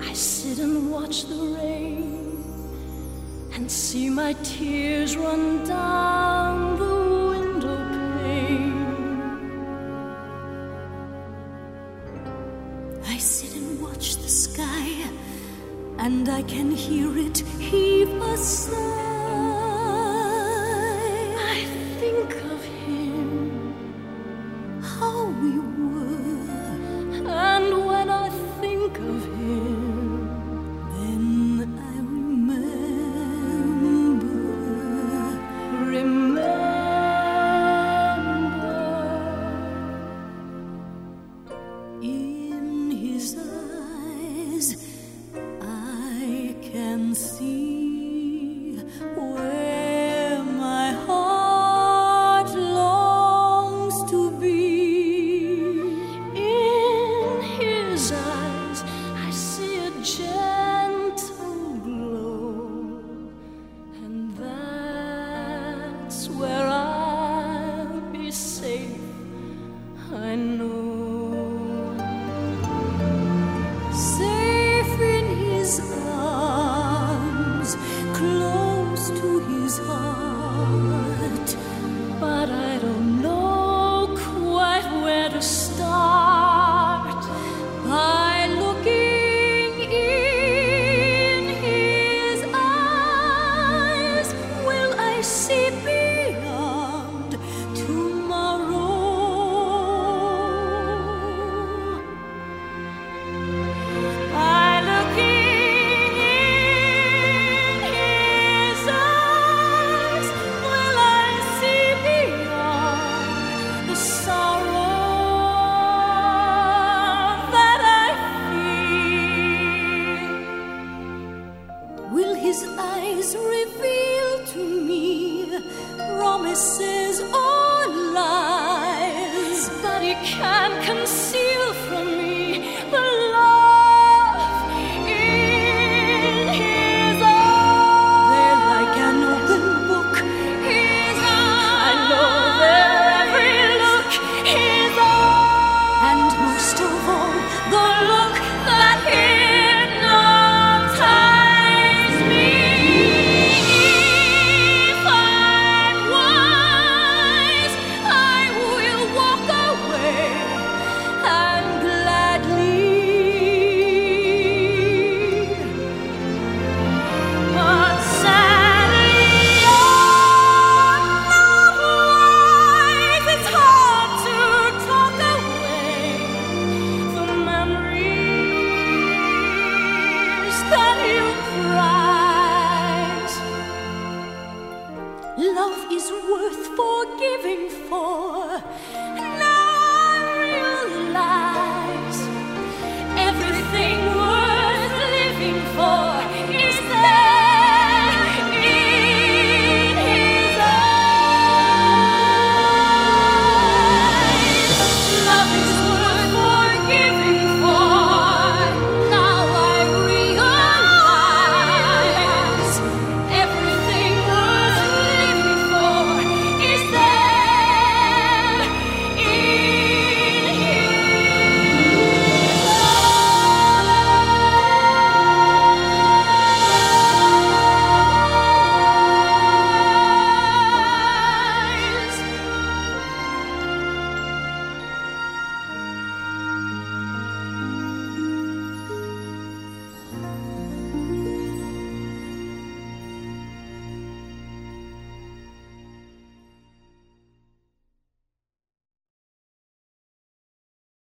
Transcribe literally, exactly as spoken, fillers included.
I sit and watch the rain and see my tears run down the window pane. I sit and watch the sky, and I can hear it heave a sigh. I think of him, how we were, and when I think of him, then I remember, remember. In his eyes I can see where my heart longs to be. In his eyes I see a gentle glow, and that's where I'll be safe, I know. Safe in his arms, close to his heart, but I don't know quite where to start. By looking in his eyes, will I see beyond tomorrow? By looking in his eyes, will I see beyond the sorrow that I feel? Will his eyes reveal to me promises or lies that he can't conceal from me? The love in his eyes, they're like an open book. His eyes, I know their every look. His eyes, and most of all, the look that hypnotizes me. If I'm wise, I will walk away and gladly. But sadly, I'm not wise. It's hard to talk away the memories that you prize. Love is worth forgiving for,